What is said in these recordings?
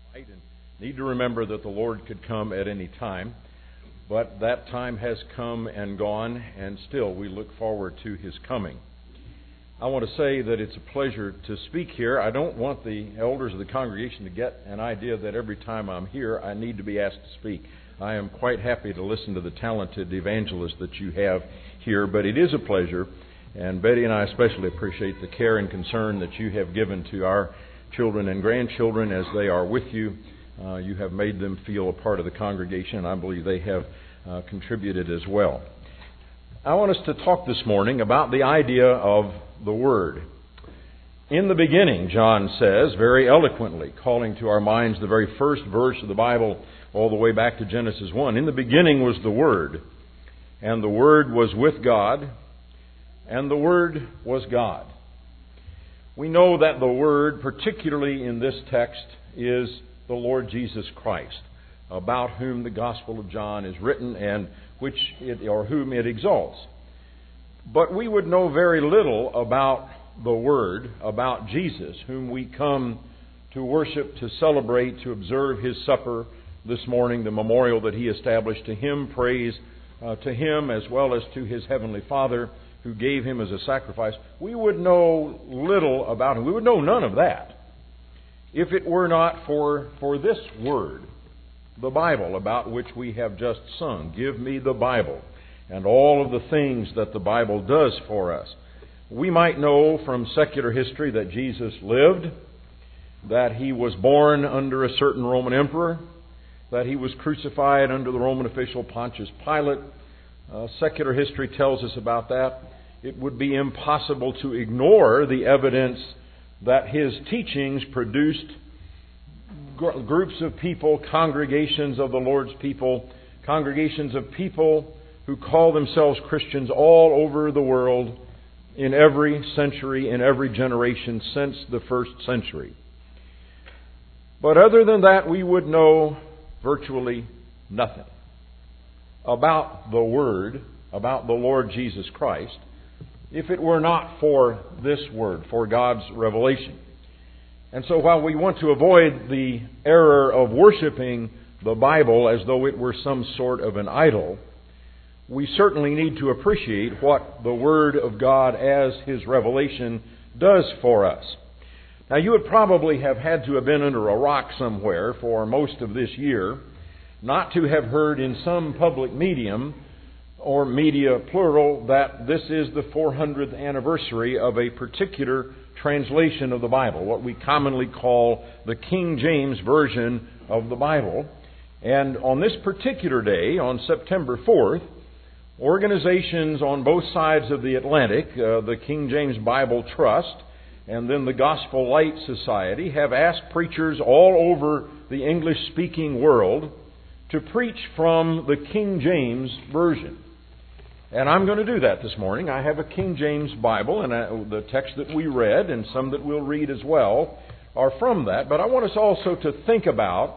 And need to remember that the Lord could come at any time, but that time has come and gone, and still we look forward to His coming. I want to say that it's a pleasure to speak here. I don't want the elders of the congregation to get an idea that every time I'm here I need to be asked to speak. I am quite happy to listen to the talented evangelists that you have here, but it is a pleasure, and Betty and I especially appreciate the care and concern that you have given to our children and grandchildren as they are with you. You have made them feel a part of the congregation, and I believe they have contributed as well. I want us to talk this morning about the idea of the Word. In the beginning, John says very eloquently, calling to our minds the very first verse of the Bible all the way back to Genesis 1. In the beginning was the Word, and the Word was with God, and the Word was God. We know that the Word, particularly in this text, is the Lord Jesus Christ, about whom the Gospel of John is written and whom it exalts. But we would know very little about the Word, about Jesus, whom we come to worship, to celebrate, to observe His supper this morning, the memorial that He established. To Him praise, to Him as well as to His Heavenly Father, who gave Him as a sacrifice. We would know little about Him. We would know none of that if it were not for this Word, the Bible, about which we have just sung. Give me the Bible, and all of the things that the Bible does for us. We might know from secular history that Jesus lived, that He was born under a certain Roman emperor, that He was crucified under the Roman official Pontius Pilate. Secular history tells us about that. It would be impossible to ignore the evidence that His teachings produced groups of people, congregations of the Lord's people, congregations of people who call themselves Christians all over the world in every century, in every generation since the first century. But other than that, we would know virtually nothing about the Word, about the Lord Jesus Christ, if it were not for this Word, for God's revelation. And so while we want to avoid the error of worshiping the Bible as though it were some sort of an idol, we certainly need to appreciate what the Word of God as His revelation does for us. Now, you would probably have had to have been under a rock somewhere for most of this year not to have heard in some public medium or media plural that this is the 400th anniversary of a particular translation of the Bible, what we commonly call the King James Version of the Bible. And on this particular day, on September 4th, organizations on both sides of the Atlantic, the King James Bible Trust and then the Gospel Light Society, have asked preachers all over the English-speaking world to preach from the King James Version. And I'm going to do that this morning. I have a King James Bible, and the text that we read and some that we'll read as well are from that. But I want us also to think about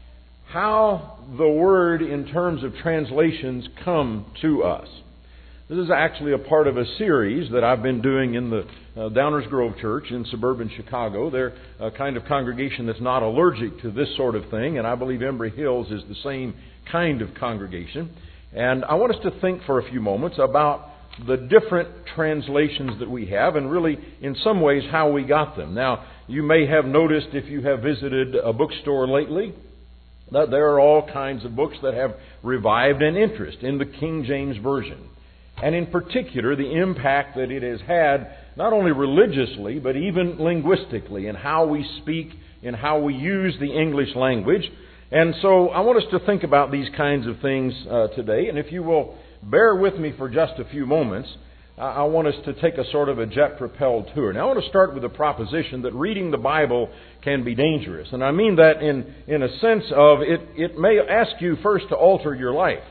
how the Word in terms of translations come to us. This is actually a part of a series that I've been doing in the Downers Grove Church in suburban Chicago. They're a kind of congregation that's not allergic to this sort of thing, and I believe Embry Hills is the same kind of congregation. And I want us to think for a few moments about the different translations that we have and really, in some ways, how we got them. Now, you may have noticed if you have visited a bookstore lately that there are all kinds of books that have revived an interest in the King James Version. And in particular, the impact that it has had not only religiously, but even linguistically in how we speak, in how we use the English language. And so I want us to think about these kinds of things today. And if you will bear with me for just a few moments, I want us to take a sort of a jet-propelled tour. Now I want to start with the proposition that reading the Bible can be dangerous. And I mean that in a sense of it may ask you first to alter your life.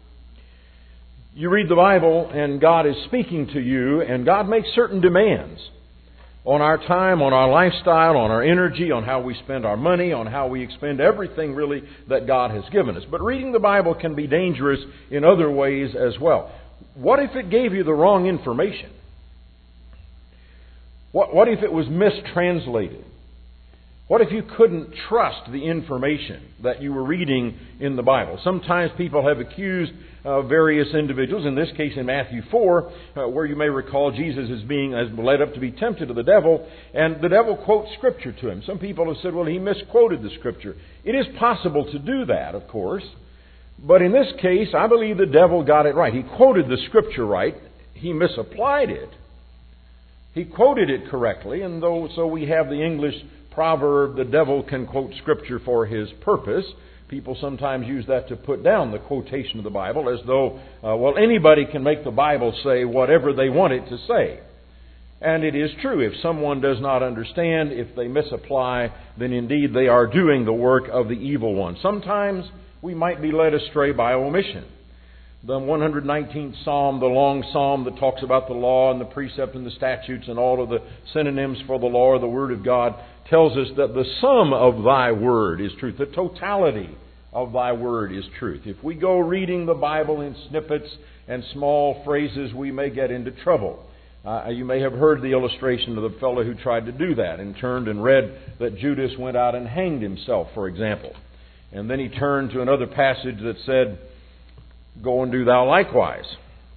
You read the Bible and God is speaking to you, and God makes certain demands on our time, on our lifestyle, on our energy, on how we spend our money, on how we expend everything really that God has given us. But reading the Bible can be dangerous in other ways as well. What if it gave you the wrong information? What if it was mistranslated? What if you couldn't trust the information that you were reading in the Bible? Sometimes people have accused various individuals, in this case in Matthew 4, where you may recall Jesus as led up to be tempted of the devil, and the devil quotes Scripture to him. Some people have said, well, he misquoted the Scripture. It is possible to do that, of course, but in this case, I believe the devil got it right. He quoted the Scripture right. He misapplied it. He quoted it correctly, and so we have the English proverb, the devil can quote Scripture for his purpose. People sometimes use that to put down the quotation of the Bible as though, anybody can make the Bible say whatever they want it to say. And it is true. If someone does not understand, if they misapply, then indeed they are doing the work of the evil one. Sometimes we might be led astray by omission. The 119th Psalm, the long psalm that talks about the law and the precept and the statutes and all of the synonyms for the law or the Word of God, tells us that the sum of Thy Word is truth. The totality of Thy Word is truth. If we go reading the Bible in snippets and small phrases, we may get into trouble. You may have heard the illustration of the fellow who tried to do that and turned and read that Judas went out and hanged himself, for example. And then he turned to another passage that said, "Go and do thou likewise."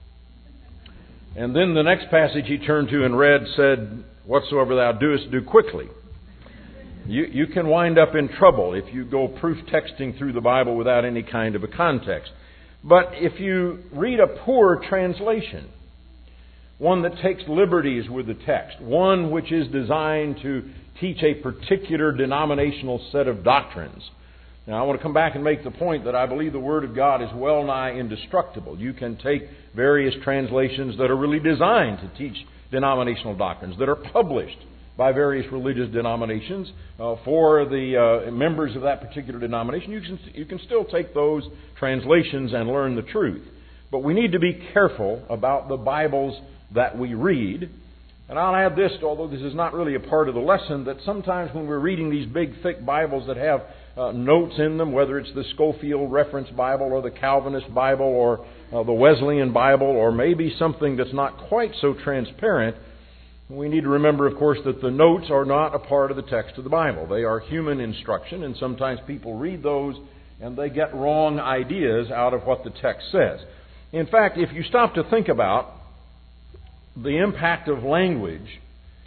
And then the next passage he turned to and read said, "Whatsoever thou doest, do quickly." You can wind up in trouble if you go proof texting through the Bible without any kind of a context. But if you read a poor translation, one that takes liberties with the text, one which is designed to teach a particular denominational set of doctrines. Now, I want to come back and make the point that I believe the Word of God is well nigh indestructible. You can take various translations that are really designed to teach denominational doctrines, that are published by various religious denominations for the members of that particular denomination. You can still take those translations and learn the truth. But we need to be careful about the Bibles that we read. And I'll add this, although this is not really a part of the lesson, that sometimes when we're reading these big, thick Bibles that have notes in them, whether it's the Scofield Reference Bible or the Calvinist Bible or the Wesleyan Bible or maybe something that's not quite so transparent, we need to remember, of course, that the notes are not a part of the text of the Bible. They are human instruction, and sometimes people read those and they get wrong ideas out of what the text says. In fact, if you stop to think about the impact of language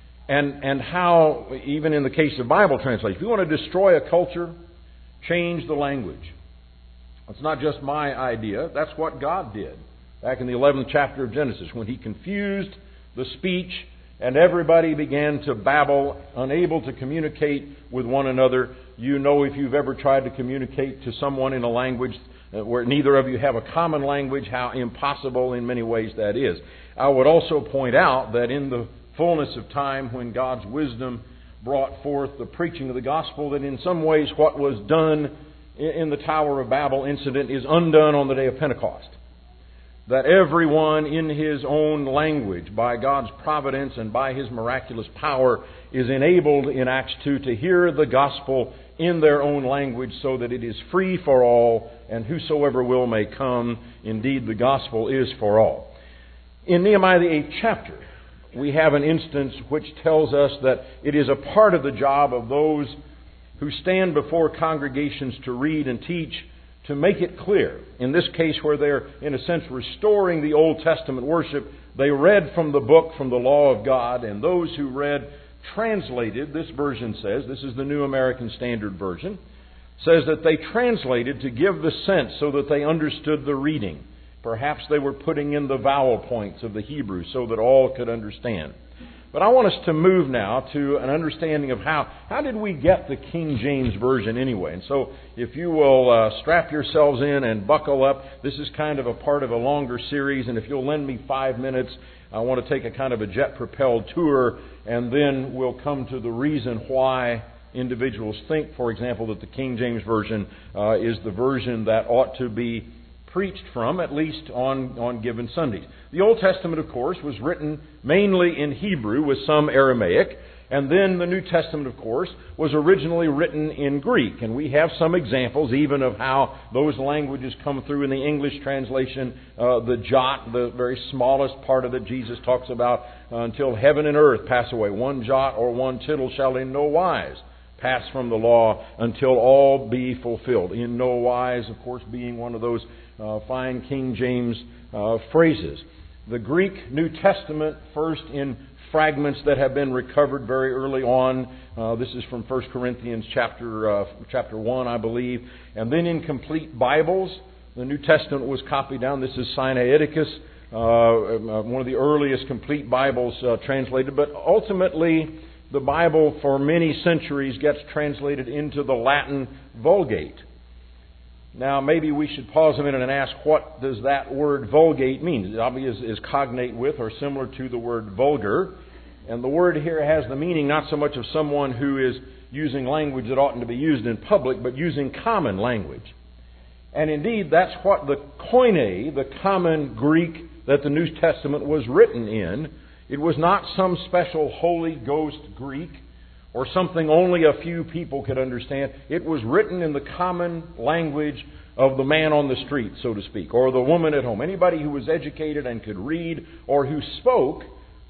and how, even in the case of Bible translation, if you want to destroy a culture, change the language. It's not just my idea. That's what God did back in the 11th chapter of Genesis when He confused the speech and everybody began to babble, unable to communicate with one another. You know, if you've ever tried to communicate to someone in a language where neither of you have a common language, how impossible in many ways that is. I would also point out that in the fullness of time, when God's wisdom brought forth the preaching of the gospel, that in some ways what was done in the Tower of Babel incident is undone on the day of Pentecost. That everyone in his own language, by God's providence and by His miraculous power, is enabled in Acts 2 to hear the gospel in their own language so that it is free for all, and whosoever will may come. Indeed, the gospel is for all. In Nehemiah the 8th chapter, we have an instance which tells us that it is a part of the job of those who stand before congregations to read and teach to make it clear. In this case, where they're, in a sense, restoring the Old Testament worship, they read from the book, from the law of God, and those who read translated, this version says, this is the New American Standard Version, says that they translated to give the sense so that they understood the reading. Perhaps they were putting in the vowel points of the Hebrew so that all could understand. But I want us to move now to an understanding of how did we get the King James Version anyway. And so if you will strap yourselves in and buckle up, this is kind of a part of a longer series. And if you'll lend me 5 minutes, I want to take a kind of a jet-propelled tour, and then we'll come to the reason why individuals think, for example, that the King James Version is the version that ought to be preached from, at least on given Sundays. The Old Testament, of course, was written mainly in Hebrew with some Aramaic, and then the New Testament, of course, was originally written in Greek. And we have some examples even of how those languages come through in the English translation. The jot, the very smallest part of it, Jesus talks about, until heaven and earth pass away, one jot or one tittle shall in no wise pass from the law until all be fulfilled. In no wise, of course, being one of those fine King James phrases. The Greek New Testament, first in fragments that have been recovered very early on. This is from 1 Corinthians chapter 1, I believe. And then in complete Bibles, the New Testament was copied down. This is Sinaiticus, one of the earliest complete Bibles translated. But ultimately, the Bible for many centuries gets translated into the Latin Vulgate. Now, maybe we should pause a minute and ask, what does that word vulgate mean? It obviously is cognate with or similar to the word vulgar. And the word here has the meaning not so much of someone who is using language that oughtn't to be used in public, but using common language. And indeed, that's what the Koine, the common Greek that the New Testament was written in. It was not some special Holy Ghost Greek or something only a few people could understand. It was written in the common language of the man on the street, so to speak, or the woman at home. Anybody who was educated and could read or who spoke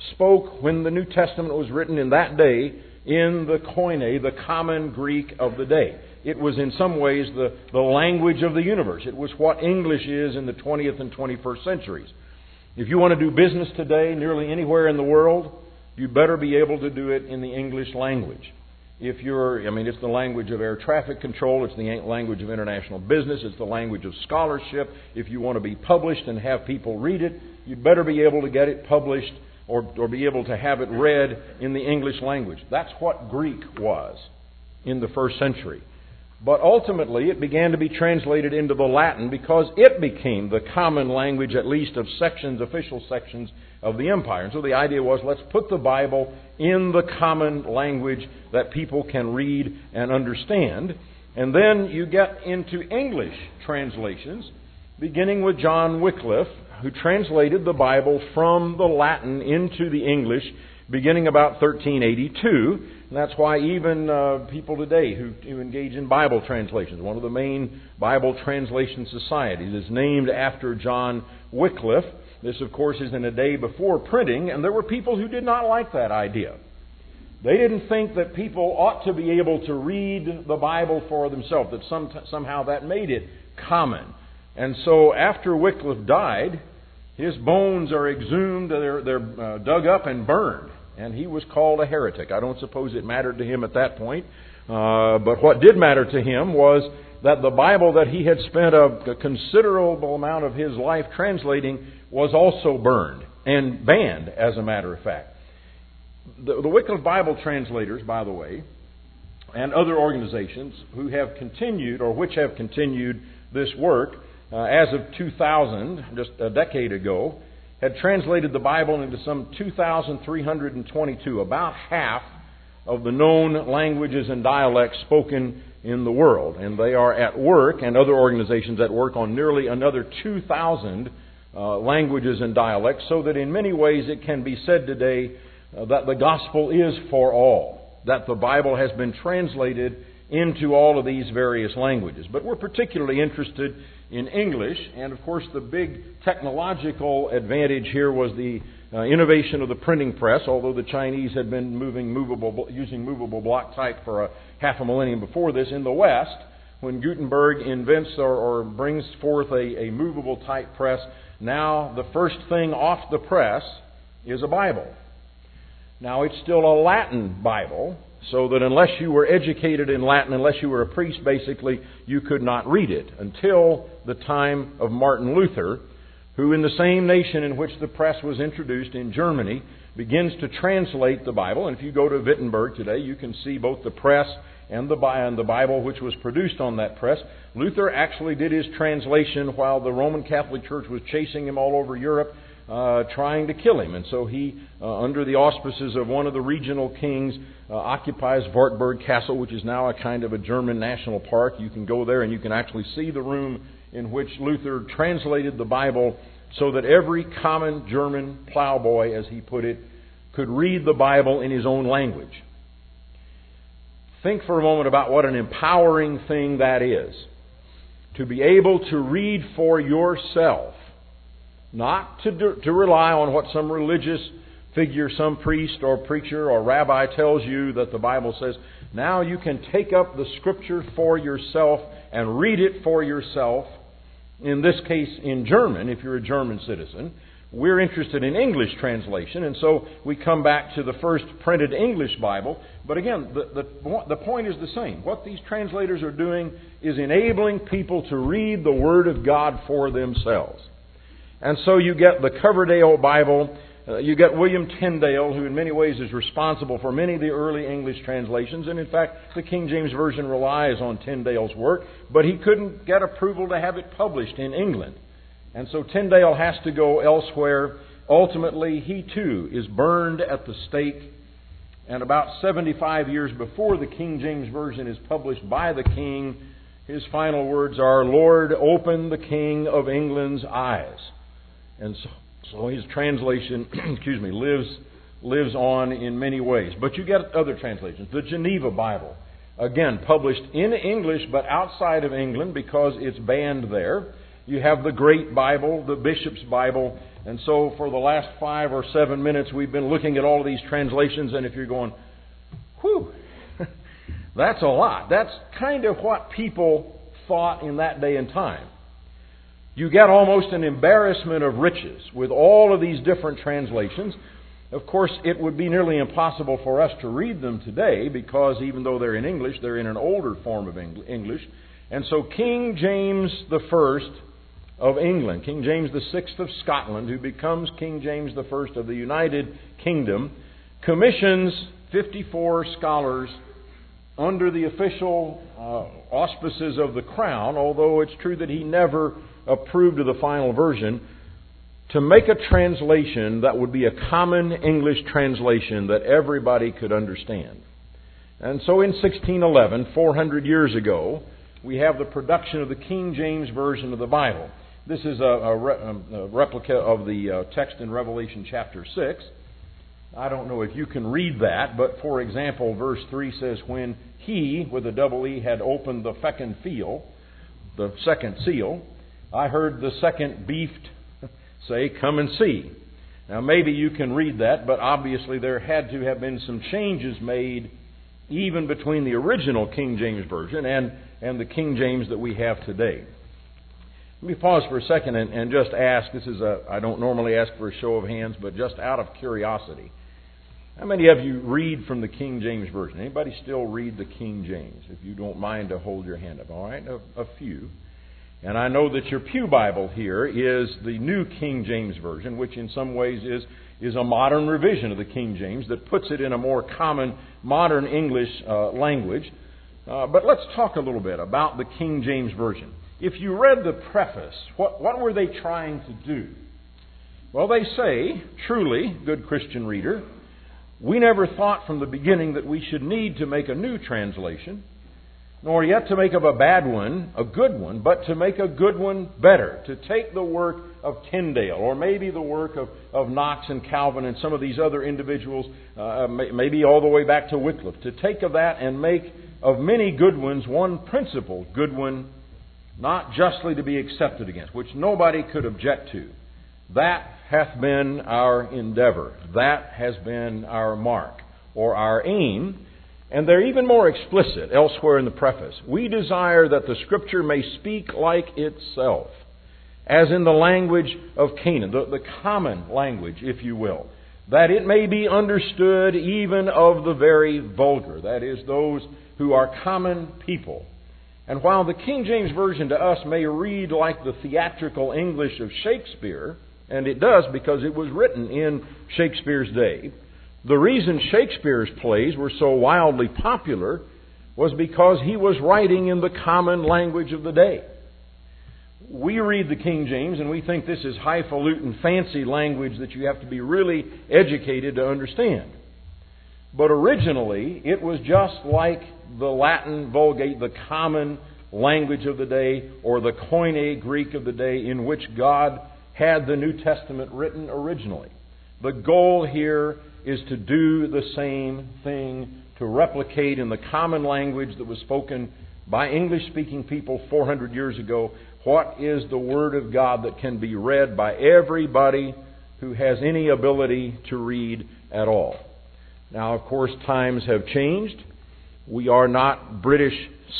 when the New Testament was written in that day in the Koine, the common Greek of the day. It was in some ways the language of the universe. It was what English is in the 20th and 21st centuries. If you want to do business today nearly anywhere in the world, you better be able to do it in the English language. It's the language of air traffic control, it's the language of international business, it's the language of scholarship. If you want to be published and have people read it, you'd better be able to get it published or be able to have it read in the English language. That's what Greek was in the first century. But ultimately, it began to be translated into the Latin because it became the common language, at least of official sections of the empire. And so the idea was, let's put the Bible in the common language that people can read and understand. And then you get into English translations, beginning with John Wycliffe, who translated the Bible from the Latin into the English, beginning about 1382. And that's why even people today who engage in Bible translations, one of the main Bible translation societies is named after John Wycliffe. This, of course, is in a day before printing, and there were people who did not like that idea. They didn't think that people ought to be able to read the Bible for themselves, that somehow that made it common. And so after Wycliffe died, his bones are exhumed, they're dug up and burned. And he was called a heretic. I don't suppose it mattered to him at that point. But what did matter to him was that the Bible that he had spent a considerable amount of his life translating was also burned and banned, as a matter of fact. The Wycliffe Bible translators, by the way, and other organizations who have continued or which have continued this work, as of 2000, just a decade ago, had translated the Bible into some 2,322, about half of the known languages and dialects spoken in the world. And they are at work, and other organizations at work, on nearly another 2,000 languages and dialects, so that in many ways it can be said today that the gospel is for all, that the Bible has been translated into all of these various languages. But we're particularly interested in English, and of course the big technological advantage here was the innovation of the printing press, although the Chinese had been using movable block type for half a millennium before this. In the West, when Gutenberg invents or brings forth a movable type press, now the first thing off the press is a Bible. Now it's still a Latin Bible, so that unless you were educated in Latin, unless you were a priest, basically, you could not read it until the time of Martin Luther, who in the same nation in which the press was introduced, in Germany, begins to translate the Bible. And if you go to Wittenberg today, you can see both the press and the Bible which was produced on that press. Luther actually did his translation while the Roman Catholic Church was chasing him all over Europe, trying to kill him. And so he, under the auspices of one of the regional kings, occupies Wartburg Castle, which is now a kind of a German national park. You can go there and you can actually see the room in which Luther translated the Bible so that every common German plowboy, as he put it, could read the Bible in his own language. Think for a moment about what an empowering thing that is. To be able to read for yourself. Not to rely on what some religious figure, some priest or preacher or rabbi tells you that the Bible says. Now you can take up the Scripture for yourself and read it for yourself. In this case, in German, if you're a German citizen. We're interested in English translation, and so we come back to the first printed English Bible. But again, the point is the same. What these translators are doing is enabling people to read the Word of God for themselves. And so you get the Coverdale Bible, you get William Tyndale, who in many ways is responsible for many of the early English translations. And in fact, the King James Version relies on Tyndale's work, but he couldn't get approval to have it published in England. And so Tyndale has to go elsewhere. Ultimately, he too is burned at the stake. And about 75 years before the King James Version is published by the King, his final words are, "Lord, open the King of England's eyes." And so his translation, lives on in many ways. But you get other translations. The Geneva Bible, again, published in English but outside of England because it's banned there. You have the Great Bible, the Bishop's Bible. And so for the last 5 or 7 minutes, we've been looking at all of these translations. And if you're going, whew, that's a lot. That's kind of what people thought in that day and time. You get almost an embarrassment of riches with all of these different translations. Of course, it would be nearly impossible for us to read them today because even though they're in English, they're in an older form of English. And so King James I of England, King James VI of Scotland, who becomes King James I of the United Kingdom, commissions 54 scholars under the official auspices of the Crown, although it's true that he never approved of the final version, to make a translation that would be a common English translation that everybody could understand. And so in 1611, 400 years ago, we have the production of the King James Version of the Bible. This is a replica of the text in Revelation chapter 6. I don't know if you can read that, but for example, verse 3 says, "When he, with a double E, had opened the second seal, I heard the second beast say, 'Come and see.'" Now maybe you can read that, but obviously there had to have been some changes made even between the original King James Version and the King James that we have today. Let me pause for a second and just ask, I don't normally ask for a show of hands, but just out of curiosity. How many of you read from the King James Version? Anybody still read the King James? If you don't mind to hold your hand up. All right, a few. And I know that your pew Bible here is the New King James Version, which in some ways is a modern revision of the King James that puts it in a more common modern English language. But let's talk a little bit about the King James Version. If you read the preface, what were they trying to do? Well, they say, truly, good Christian reader, we never thought from the beginning that we should need to make a new translation, nor yet to make of a bad one a good one, but to make a good one better, to take the work of Tyndale, or maybe the work of Knox and Calvin and some of these other individuals, maybe all the way back to Wycliffe, to take of that and make of many good ones one principal good one, not justly to be accepted against, which nobody could object to. That hath been our endeavor. That has been our mark, or our aim. And they're even more explicit elsewhere in the preface. We desire that the Scripture may speak like itself, as in the language of Canaan, the common language, if you will, that it may be understood even of the very vulgar, that is, those who are common people. And while the King James Version to us may read like the theatrical English of Shakespeare, and it does because it was written in Shakespeare's day, the reason Shakespeare's plays were so wildly popular was because he was writing in the common language of the day. We read the King James and we think this is highfalutin, fancy language that you have to be really educated to understand. But originally, it was just like the Latin Vulgate, the common language of the day, or the Koine Greek of the day, in which God had the New Testament written originally. The goal here is to do the same thing, to replicate in the common language that was spoken by English-speaking people 400 years ago, what is the Word of God that can be read by everybody who has any ability to read at all. Now, of course, times have changed. We are not British,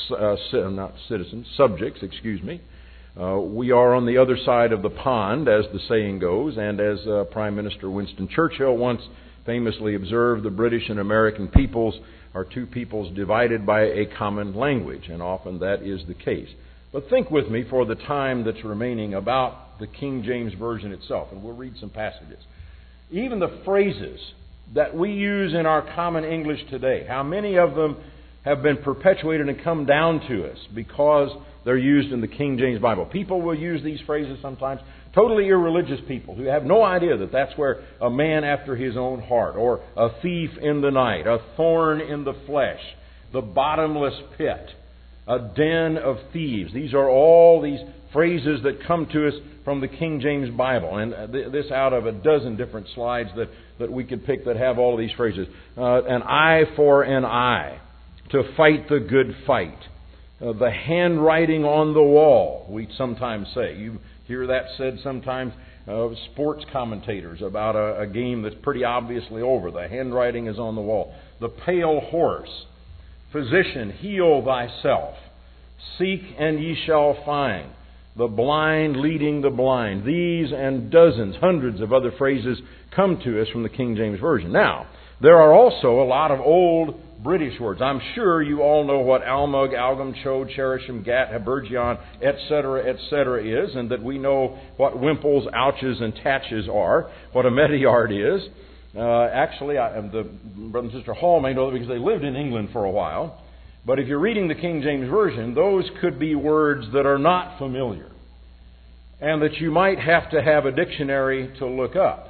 not citizens, subjects, excuse me. We are on the other side of the pond, as the saying goes, and as Prime Minister Winston Churchill once famously observed, the British and American peoples are two peoples divided by a common language, and often that is the case. But think with me for the time that's remaining about the King James Version itself, and we'll read some passages. Even the phrases that we use in our common English today, how many of them have been perpetuated and come down to us because they're used in the King James Bible. People will use these phrases sometimes, totally irreligious people who have no idea that that's where a man after his own heart, or a thief in the night, a thorn in the flesh, the bottomless pit, a den of thieves. These are all these phrases that come to us from the King James Bible. And this out of a dozen different slides that we could pick that have all of these phrases. An eye for an eye. To fight the good fight. The handwriting on the wall, we sometimes say. You hear that said sometimes of sports commentators about a game that's pretty obviously over. The handwriting is on the wall. The pale horse. Physician, heal thyself. Seek and ye shall find. The blind leading the blind. These and dozens, hundreds of other phrases come to us from the King James Version. Now, there are also a lot of old British words. I'm sure you all know what almug, algum, chode, cherisham, gat, habergion, etc. is, and that we know what wimples, ouches, and tatches are, what a meteyard is. Actually, the brother and sister Hall may know that because they lived in England for a while. But if you're reading the King James Version, those could be words that are not familiar, and that you might have to have a dictionary to look up.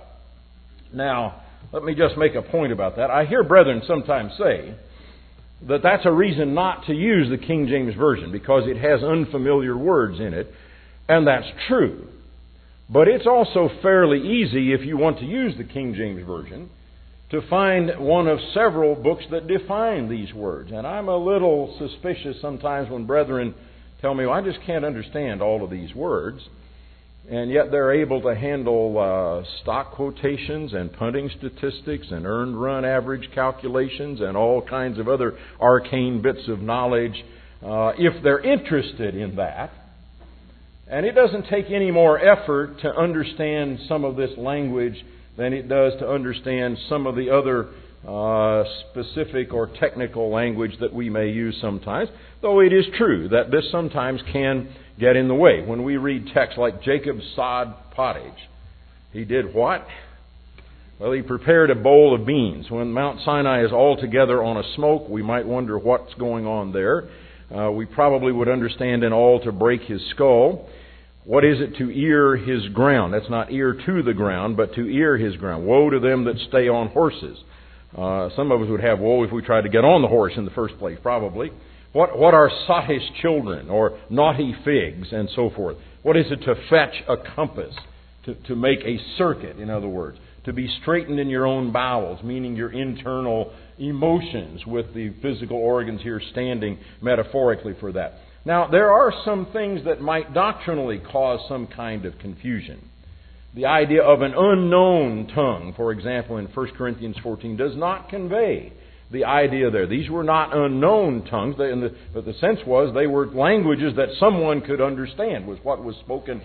Now, let me just make a point about that. I hear brethren sometimes say that that's a reason not to use the King James Version because it has unfamiliar words in it, and that's true. But it's also fairly easy, if you want to use the King James Version, to find one of several books that define these words. And I'm a little suspicious sometimes when brethren tell me, well, I just can't understand all of these words. And yet they're able to handle stock quotations and punting statistics and earned run average calculations and all kinds of other arcane bits of knowledge if they're interested in that. And it doesn't take any more effort to understand some of this language than it does to understand some of the other specific or technical language that we may use sometimes. Though it is true that this sometimes can get in the way. When we read texts like Jacob sod pottage, he did what? Well, he prepared a bowl of beans. When Mount Sinai is altogether on a smoke, we might wonder what's going on there. We probably would understand in all to break his skull. What is it to ear his ground? That's not ear to the ground, but to ear his ground. Woe to them that stay on horses. Some of us would have woe if we tried to get on the horse in the first place, probably. What are sottish children, or naughty figs, and so forth? What is it to fetch a compass, to make a circuit, in other words? To be straightened in your own bowels, meaning your internal emotions, with the physical organs here standing metaphorically for that. Now, there are some things that might doctrinally cause some kind of confusion. The idea of an unknown tongue, for example, in 1 Corinthians 14, does not convey the idea there. These were not unknown tongues, but the sense was they were languages that someone could understand, was what was spoken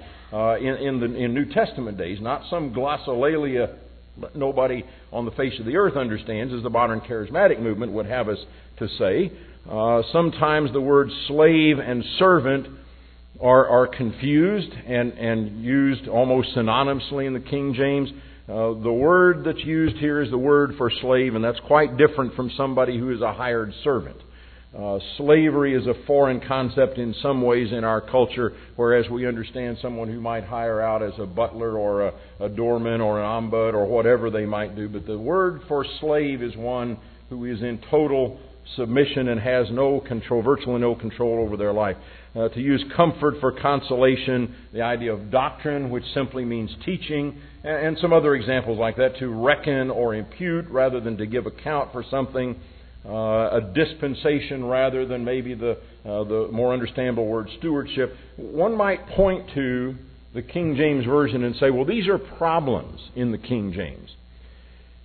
in New Testament days, not some glossolalia that nobody on the face of the earth understands, as the modern charismatic movement would have us to say. Sometimes the words slave and servant are confused and used almost synonymously in the King James. The word that's used here is the word for slave, and that's quite different from somebody who is a hired servant. Slavery is a foreign concept in some ways in our culture, whereas we understand someone who might hire out as a butler or a doorman or an ombud or whatever they might do. But the word for slave is one who is in total submission and has no control, virtually no control over their life. To use comfort for consolation, the idea of doctrine, which simply means teaching, and some other examples like that. To reckon or impute rather than to give account for something. A dispensation rather than maybe the more understandable word stewardship. One might point to the King James Version and say, well, these are problems in the King James.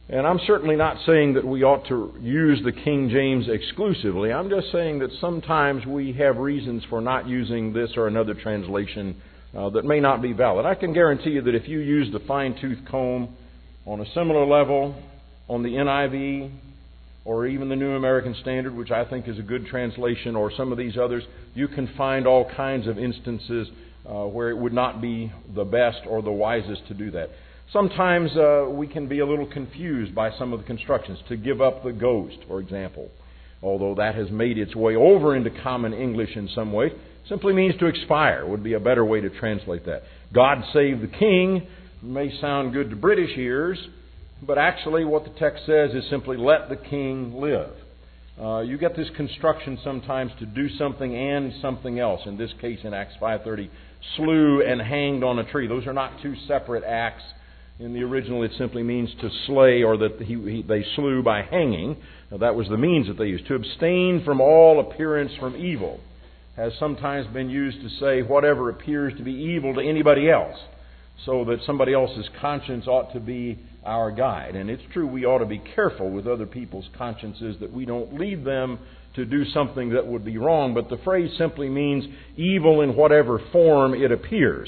And I'm certainly not saying that we ought to use the King James exclusively. I'm just saying that sometimes we have reasons for not using this or another translation that may not be valid. I can guarantee you that if you used a fine-tooth comb on a similar level on the NIV or even the New American Standard, which I think is a good translation, or some of these others, you can find all kinds of instances where it would not be the best or the wisest to do that. Sometimes we can be a little confused by some of the constructions. To give up the ghost, for example, although that has made its way over into common English in some way, simply means to expire, would be a better way to translate that. God save the king may sound good to British ears, but actually what the text says is simply let the king live. You get this construction sometimes to do something and something else. In this case, in Acts 5:30, slew and hanged on a tree. Those are not two separate acts. In the original, it simply means to slay, or that they slew by hanging. Now, that was the means that they used. To abstain from all appearance from evil has sometimes been used to say whatever appears to be evil to anybody else, so that somebody else's conscience ought to be our guide. And it's true, we ought to be careful with other people's consciences that we don't lead them to do something that would be wrong. But the phrase simply means evil in whatever form it appears.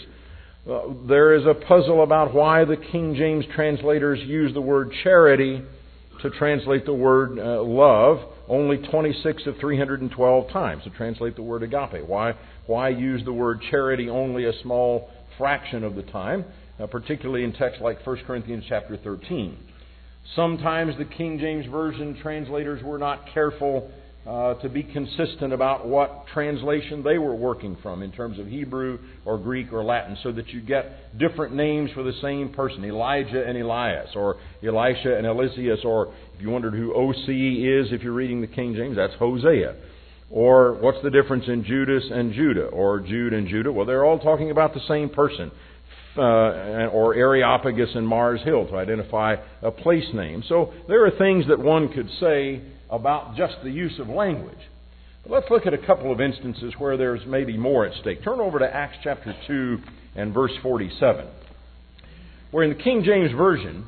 There is a puzzle about why the King James translators use the word charity to translate the word love only 26 of 312 times, to translate the word agape. Why use the word charity only a small fraction of the time, particularly in texts like 1 Corinthians chapter 13. Sometimes the King James Version translators were not careful to be consistent about what translation they were working from in terms of Hebrew or Greek or Latin, so that you get different names for the same person, Elijah and Elias, or Elisha and Eliseus, or if you wondered who Osee is if you're reading the King James, that's Hosea. Or what's the difference in Judas and Judah, or Jude and Judah? Well, they're all talking about the same person. Or Areopagus and Mars Hill to identify a place name. So there are things that one could say about just the use of language. But let's look at a couple of instances where there's maybe more at stake. Turn over to Acts chapter 2 and verse 47, where in the King James Version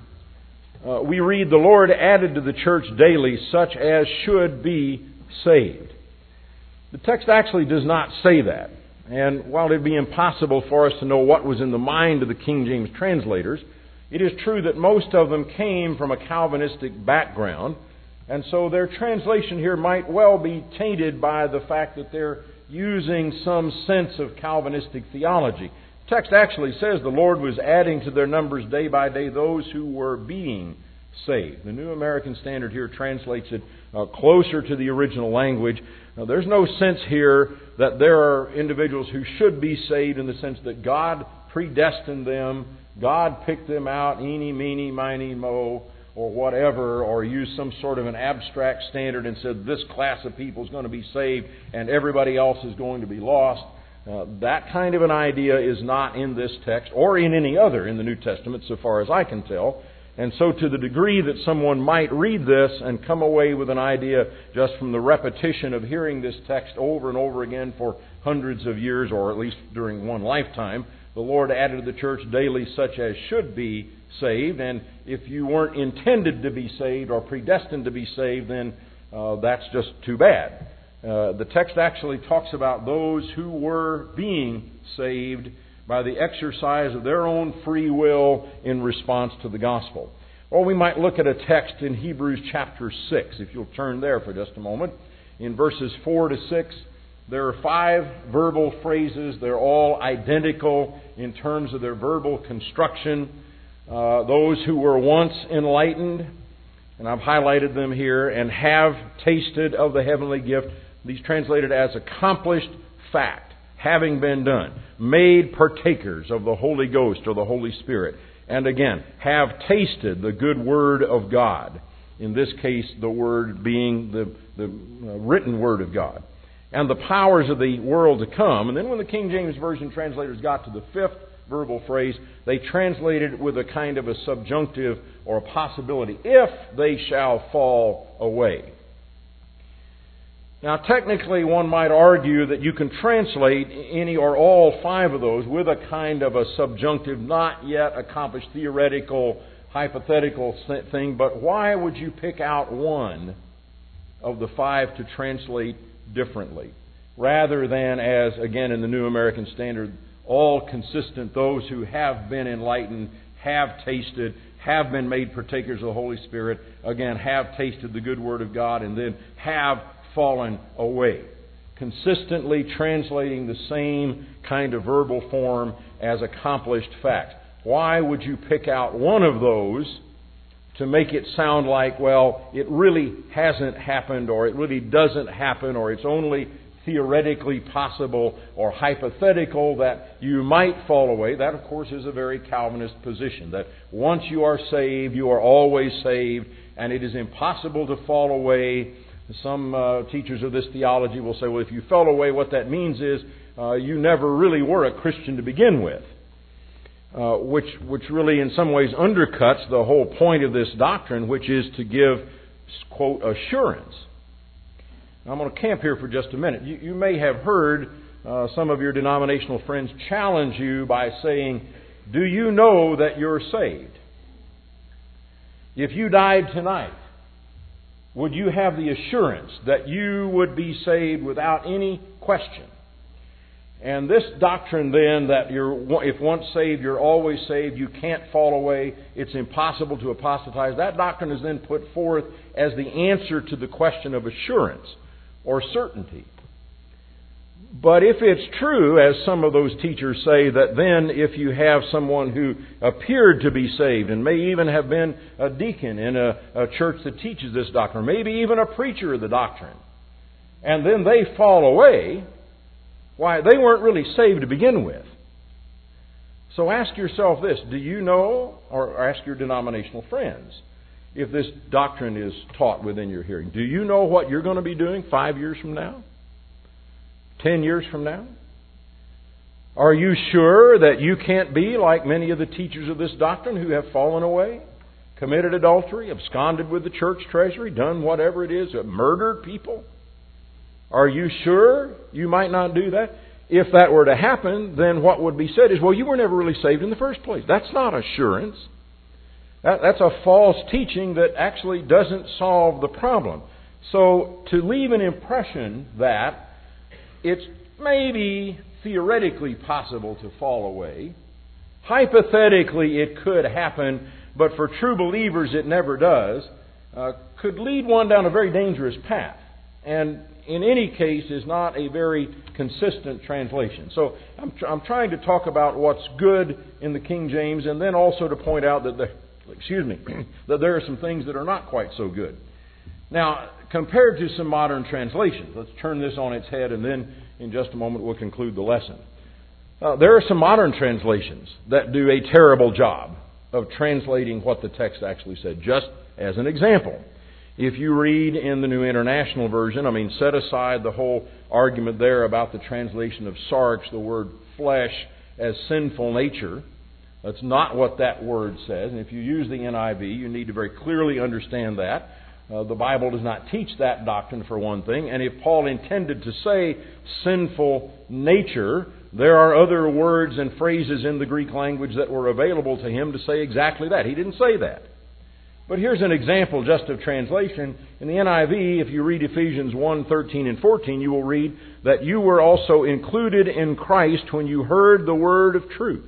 we read, "The Lord added to the church daily such as should be saved." The text actually does not say that. And while it would be impossible for us to know what was in the mind of the King James translators, it is true that most of them came from a Calvinistic background, and so their translation here might well be tainted by the fact that they're using some sense of Calvinistic theology. The text actually says the Lord was adding to their numbers day by day those who were being saved. The New American Standard here translates it closer to the original language. Now, there's no sense here that there are individuals who should be saved in the sense that God predestined them, God picked them out, eeny, meeny, miny, mo, or whatever, or used some sort of an abstract standard and said this class of people is going to be saved and everybody else is going to be lost. That kind of an idea is not in this text or in any other in the New Testament, so far as I can tell. And so to the degree that someone might read this and come away with an idea just from the repetition of hearing this text over and over again for hundreds of years, or at least during one lifetime, the Lord added to the church daily such as should be saved. And if you weren't intended to be saved or predestined to be saved, then that's just too bad. The text actually talks about those who were being saved by the exercise of their own free will in response to the gospel. Or we might look at a text in Hebrews chapter 6, if you'll turn there for just a moment. In verses 4 to 6, there are 5 verbal phrases. They're all identical in terms of their verbal construction. Those who were once enlightened, and I've highlighted them here, and have tasted of the heavenly gift. These translated as accomplished fact, having been done, made partakers of the Holy Ghost or the Holy Spirit. And again, have tasted the good Word of God. In this case, the Word being the written Word of God. And the powers of the world to come. And then when the King James Version translators got to the 5th verbal phrase, they translated it with a kind of a subjunctive or a possibility. If they shall fall away. Now, technically, one might argue that you can translate any or all 5 of those with a kind of a subjunctive, not yet accomplished theoretical hypothetical thing, but why would you pick out one of the 5 to translate differently, rather than, as again in the New American Standard, all consistent, those who have been enlightened, have tasted, have been made partakers of the Holy Spirit, again, have tasted the good Word of God, and then have fallen away. Consistently translating the same kind of verbal form as accomplished fact. Why would you pick out one of those to make it sound like, well, it really hasn't happened, or it really doesn't happen, or it's only theoretically possible or hypothetical that you might fall away? That, of course, is a very Calvinist position, that once you are saved, you are always saved, and it is impossible to fall away. Some teachers of this theology will say, well, if you fell away, what that means is you never really were a Christian to begin with, which really in some ways undercuts the whole point of this doctrine, which is to give, quote, assurance. Now, I'm going to camp here for just a minute. You may have heard some of your denominational friends challenge you by saying, do you know that you're saved? If you died tonight, would you have the assurance that you would be saved without any question? And this doctrine then, that if once saved, you're always saved, you can't fall away, it's impossible to apostatize, that doctrine is then put forth as the answer to the question of assurance or certainty. But if it's true, as some of those teachers say, that then if you have someone who appeared to be saved and may even have been a deacon in a church that teaches this doctrine, or maybe even a preacher of the doctrine, and then they fall away, why, they weren't really saved to begin with. So ask yourself this: do you know, or ask your denominational friends, if this doctrine is taught within your hearing, do you know what you're going to be doing 5 years from now? 10 years from now? Are you sure that you can't be like many of the teachers of this doctrine who have fallen away, committed adultery, absconded with the church treasury, done whatever it is, murdered people? Are you sure you might not do that? If that were to happen, then what would be said is, well, you were never really saved in the first place. That's not assurance. That's a false teaching that actually doesn't solve the problem. So to leave an impression that it's maybe theoretically possible to fall away, hypothetically it could happen, but for true believers it never does, could lead one down a very dangerous path. And in any case is not a very consistent translation. So I'm trying to talk about what's good in the King James, and then also to point out that that there are some things that are not quite so good. Now, compared to some modern translations, let's turn this on its head, and then in just a moment we'll conclude the lesson. There are some modern translations that do a terrible job of translating what the text actually said. Just as an example, if you read in the New International Version, set aside the whole argument there about the translation of sarx, the word flesh, as sinful nature. That's not what that word says. And if you use the NIV, you need to very clearly understand that. The Bible does not teach that doctrine, for one thing. And if Paul intended to say sinful nature, there are other words and phrases in the Greek language that were available to him to say exactly that. He didn't say that. But here's an example just of translation. In the NIV, if you read Ephesians 1:13 and 14, you will read that you were also included in Christ when you heard the word of truth.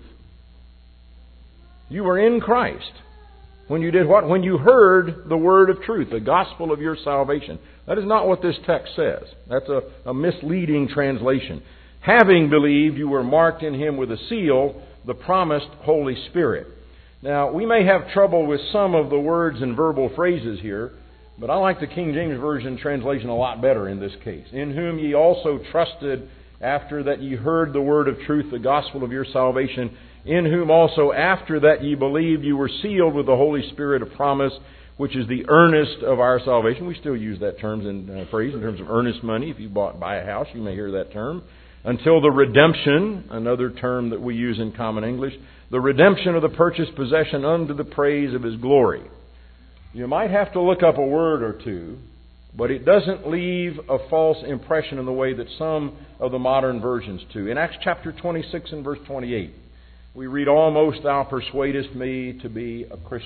You were in Christ when you did what? When you heard the word of truth, the gospel of your salvation. That is not what this text says. That's a misleading translation. Having believed, you were marked in Him with a seal, the promised Holy Spirit. Now, we may have trouble with some of the words and verbal phrases here, but I like the King James Version translation a lot better in this case. In whom ye also trusted after that ye heard the word of truth, the gospel of your salvation, in whom also after that ye believed you were sealed with the Holy Spirit of promise, which is the earnest of our salvation. We still use that term in phrase in terms of earnest money. If you buy a house, you may hear that term. Until the redemption, another term that we use in common English, the redemption of the purchased possession unto the praise of His glory. You might have to look up a word or two, but it doesn't leave a false impression in the way that some of the modern versions do. In Acts chapter 26 and verse 28, we read, almost thou persuadest me to be a Christian.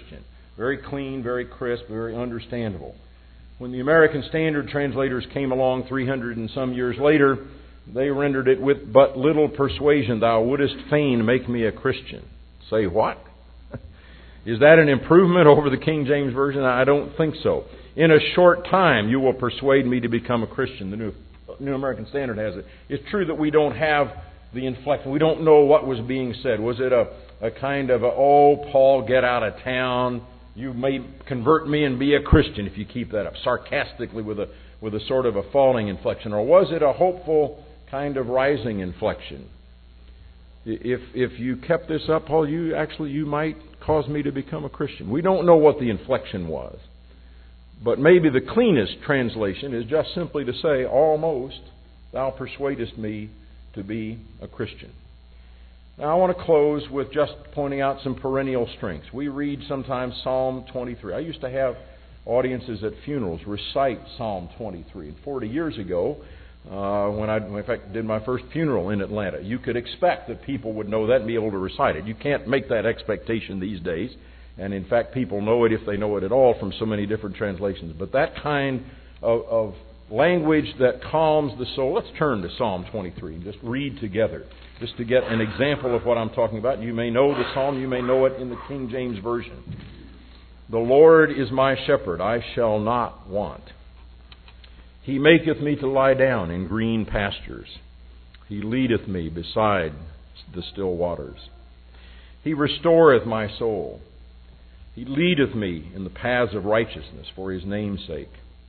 very clean, very crisp, very understandable. When the American Standard translators came along 300 and some years later, they rendered it with but little persuasion, thou wouldest fain make me a Christian. Say what? Is that an improvement over the King James Version? I don't think so. In a short time you will persuade me to become a Christian. The New American Standard has it. It's true that we don't have the inflection. We don't know what was being said. Was it a kind of oh, Paul, get out of town. You may convert me and be a Christian if you keep that up. Sarcastically with a sort of a falling inflection. Or was it a hopeful kind of rising inflection? If you kept this up, Paul, you might cause me to become a Christian. We don't know what the inflection was. But maybe the cleanest translation is just simply to say, almost, thou persuadest me to be a Christian. Now I want to close with just pointing out some perennial strengths. We read sometimes Psalm 23. I used to have audiences at funerals recite Psalm 23. And 40 years ago, when I, in fact, did my first funeral in Atlanta, you could expect that people would know that and be able to recite it. You can't make that expectation these days. And in fact, people know it if they know it at all from so many different translations. But that kind of language that calms the soul. Let's turn to Psalm 23 and just read together, just to get an example of what I'm talking about. You may know the psalm, you may know it in the King James Version. The Lord is my shepherd, I shall not want. He maketh me to lie down in green pastures. He leadeth me beside the still waters. He restoreth my soul. He leadeth me in the paths of righteousness for His name's sake.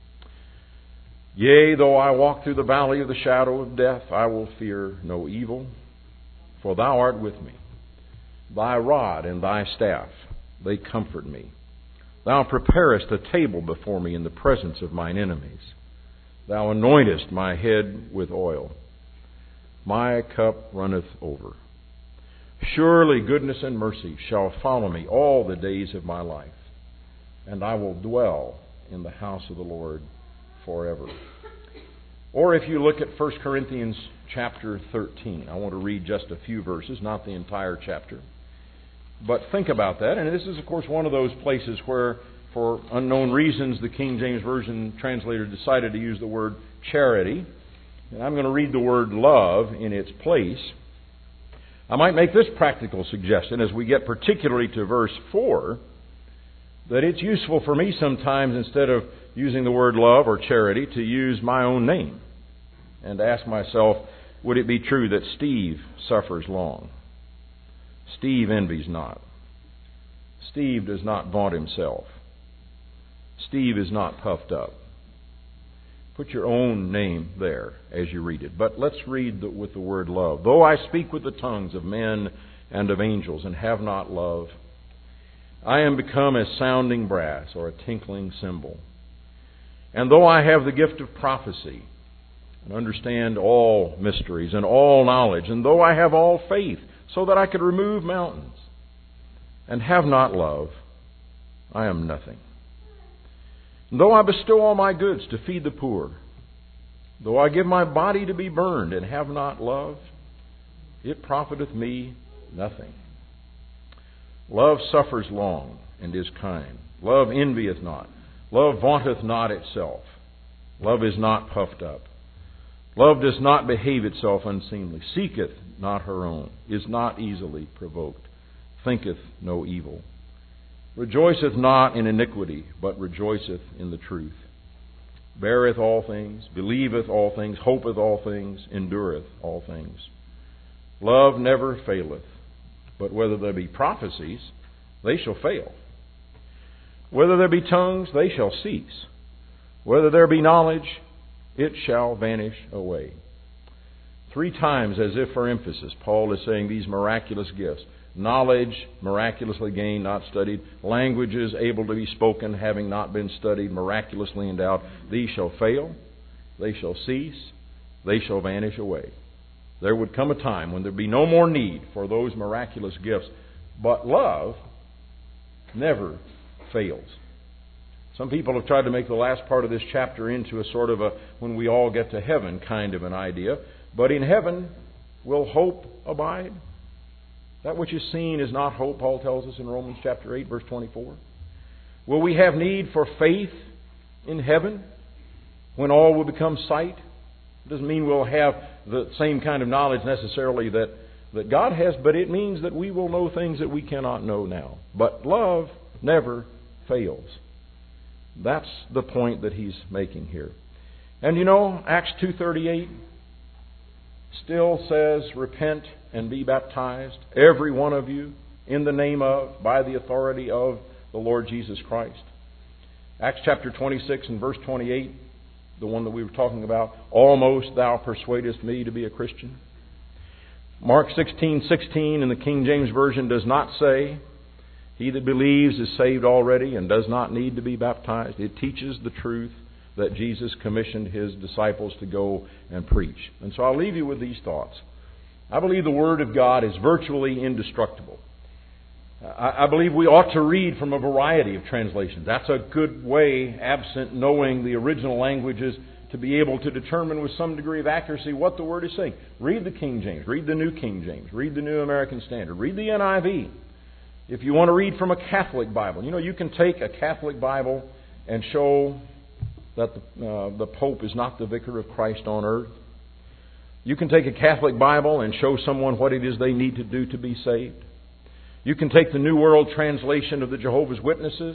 Yea, though I walk through the valley of the shadow of death, I will fear no evil, for Thou art with me. Thy rod and Thy staff, they comfort me. Thou preparest a table before me in the presence of mine enemies. Thou anointest my head with oil. My cup runneth over. Surely goodness and mercy shall follow me all the days of my life, and I will dwell in the house of the Lord forever. Or if you look at 1 Corinthians chapter 13, I want to read just a few verses, not the entire chapter. But think about that, and this is of course one of those places where, for unknown reasons, the King James Version translator decided to use the word charity. And I'm going to read the word love in its place. I might make this practical suggestion as we get particularly to verse 4, that it's useful for me sometimes, instead of using the word love or charity, to use my own name and ask myself, would it be true that Steve suffers long? Steve envies not. Steve does not vaunt himself. Steve is not puffed up. Put your own name there as you read it. But let's read with the word love. Though I speak with the tongues of men and of angels and have not love, I am become as sounding brass or a tinkling cymbal. And though I have the gift of prophecy and understand all mysteries and all knowledge, and though I have all faith so that I could remove mountains and have not love, I am nothing. And though I bestow all my goods to feed the poor, though I give my body to be burned and have not love, it profiteth me nothing. Love suffers long and is kind. Love envieth not. Love vaunteth not itself. Love is not puffed up. Love does not behave itself unseemly, seeketh not her own, is not easily provoked, thinketh no evil, rejoiceth not in iniquity, but rejoiceth in the truth, beareth all things, believeth all things, hopeth all things, endureth all things. Love never faileth, but whether there be prophecies, they shall fail. Whether there be tongues, they shall cease. Whether there be knowledge, it shall vanish away. 3 times, as if for emphasis, Paul is saying these miraculous gifts. Knowledge, miraculously gained, not studied. Languages, able to be spoken, having not been studied, miraculously endowed. These shall fail. They shall cease. They shall vanish away. There would come a time when there would be no more need for those miraculous gifts. But love never fails. Some people have tried to make the last part of this chapter into a sort of a when we all get to heaven kind of an idea. But in heaven, will hope abide? That which is seen is not hope, Paul tells us in Romans chapter 8, verse 24. Will we have need for faith in heaven when all will become sight? It doesn't mean we'll have the same kind of knowledge necessarily that God has, but it means that we will know things that we cannot know now. But love never fails. That's the point that he's making here. And you know, Acts 2:38 still says, repent and be baptized, every one of you, in the name of, by the authority of the Lord Jesus Christ. Acts chapter 26 and verse 28, the one that we were talking about, almost thou persuadest me to be a Christian. Mark 16:16 in the King James Version does not say, he that believes is saved already and does not need to be baptized. It teaches the truth that Jesus commissioned His disciples to go and preach. And so I'll leave you with these thoughts. I believe the Word of God is virtually indestructible. I believe we ought to read from a variety of translations. That's a good way, absent knowing the original languages, to be able to determine with some degree of accuracy what the Word is saying. Read the King James, read the New King James, read the New American Standard, read the NIV. If you want to read from a Catholic Bible, you can take a Catholic Bible and show that the Pope is not the vicar of Christ on earth. You can take a Catholic Bible and show someone what it is they need to do to be saved. You can take the New World Translation of the Jehovah's Witnesses,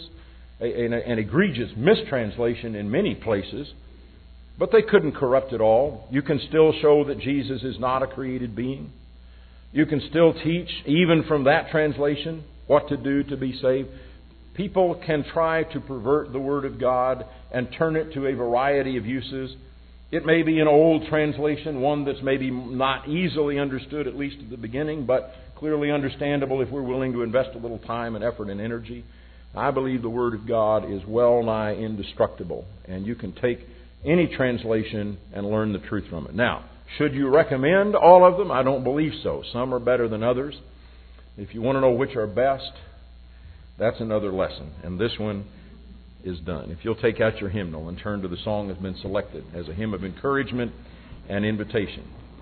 an egregious mistranslation in many places, but they couldn't corrupt it all. You can still show that Jesus is not a created being. You can still teach, even from that translation, what to do to be saved. People can try to pervert the Word of God and turn it to a variety of uses. It may be an old translation, one that's maybe not easily understood, at least at the beginning, but clearly understandable if we're willing to invest a little time and effort and energy. I believe the Word of God is well nigh indestructible, and you can take any translation and learn the truth from it. Now, should you recommend all of them? I don't believe so. Some are better than others. If you want to know which are best, that's another lesson. And this one is done. If you'll take out your hymnal and turn to the song that's been selected as a hymn of encouragement and invitation.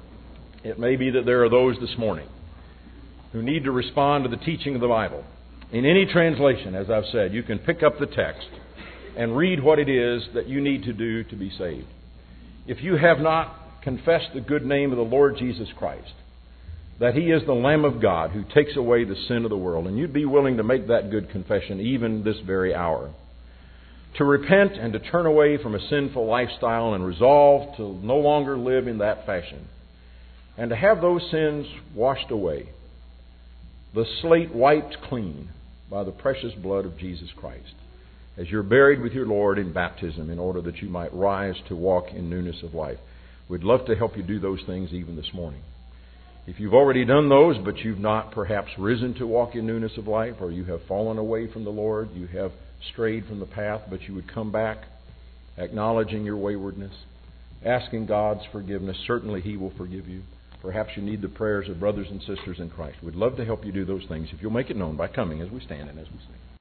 It may be that there are those this morning who need to respond to the teaching of the Bible. In any translation, as I've said, you can pick up the text and read what it is that you need to do to be saved. If you have not confessed the good name of the Lord Jesus Christ, that He is the Lamb of God who takes away the sin of the world, and you'd be willing to make that good confession even this very hour, to repent and to turn away from a sinful lifestyle and resolve to no longer live in that fashion, and to have those sins washed away, the slate wiped clean by the precious blood of Jesus Christ, as you're buried with your Lord in baptism in order that you might rise to walk in newness of life. We'd love to help you do those things even this morning. If you've already done those, but you've not perhaps risen to walk in newness of life, or you have fallen away from the Lord, you have strayed from the path, but you would come back, acknowledging your waywardness, asking God's forgiveness, certainly He will forgive you. Perhaps you need the prayers of brothers and sisters in Christ. We'd love to help you do those things if you'll make it known by coming as we stand and as we sing.